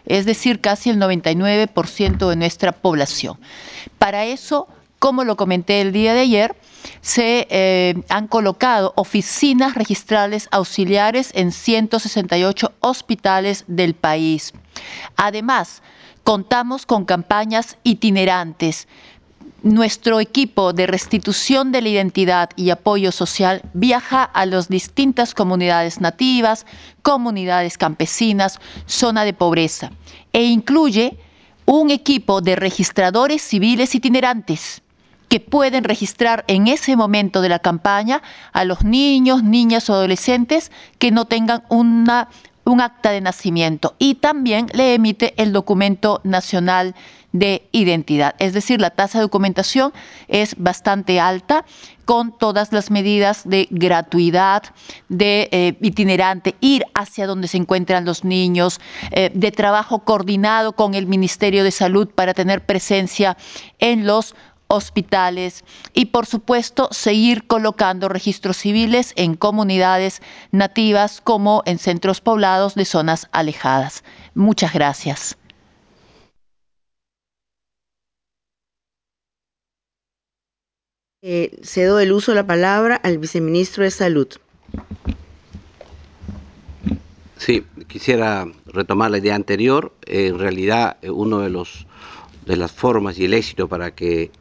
es decir, casi el 99% de nuestra población. Para eso, como lo comenté el día de ayer, se han colocado oficinas registrales auxiliares en 168 hospitales del país. Además, contamos con campañas itinerantes. Nuestro equipo de restitución de la identidad y apoyo social viaja a las distintas comunidades nativas, comunidades campesinas, zona de pobreza, e incluye un equipo de registradores civiles itinerantes que pueden registrar en ese momento de la campaña a los niños, niñas o adolescentes que no tengan un acta de nacimiento, y también le emite el documento nacional de identidad. Es decir, la tasa de documentación es bastante alta, con todas las medidas de gratuidad, de itinerante, ir hacia donde se encuentran los niños, de trabajo coordinado con el Ministerio de Salud para tener presencia en los hospitales y, por supuesto, seguir colocando registros civiles en comunidades nativas como en centros poblados de zonas alejadas. Muchas gracias. Cedo el uso de la palabra al viceministro de Salud. Sí, quisiera retomar la idea anterior. En realidad, uno de las formas y el éxito para que